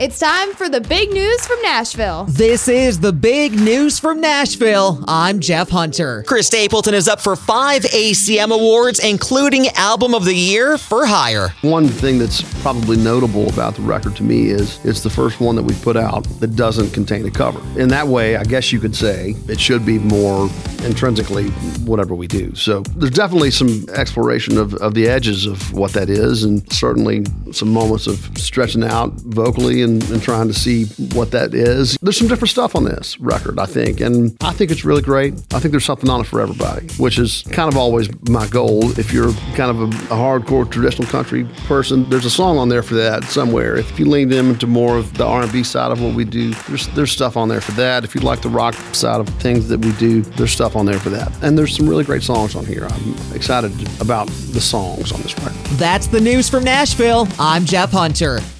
It's time for the big news from Nashville. This is the big news from Nashville. I'm Jeff Hunter. Chris Stapleton is up for 5 ACM awards, including Album of the Year for Hire. One thing that's probably notable about the record to me is it's the first one that we put out that doesn't contain a cover. In that way, I guess you could say it should be more intrinsically whatever we do. So there's definitely some exploration of the edges of what that is, and certainly some moments of stretching out vocally and trying to see what that is. There's some different stuff on this record, I think, and I think it's really great. I think there's something on it for everybody, which is kind of always my goal. If you're kind of a hardcore traditional country person, there's a song on there for that somewhere. If you lean into more of the R&B side of what we do, there's stuff on there for that. If you like the rock side of things that we do, there's stuff on there for that. And there's some really great songs on here. I'm excited about the songs on this record. That's the news from Nashville. I'm Jeff Hunter.